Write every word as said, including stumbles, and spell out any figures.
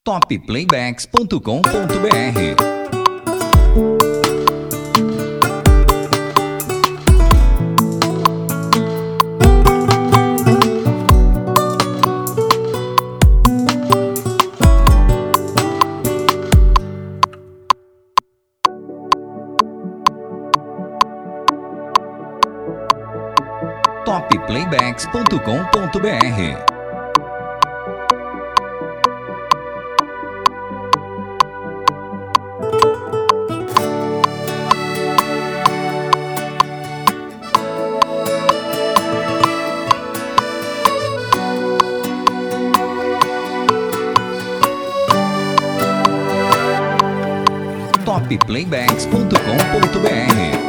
top playbacks ponto com ponto br. top playbacks ponto com ponto br. top playbacks ponto com ponto br.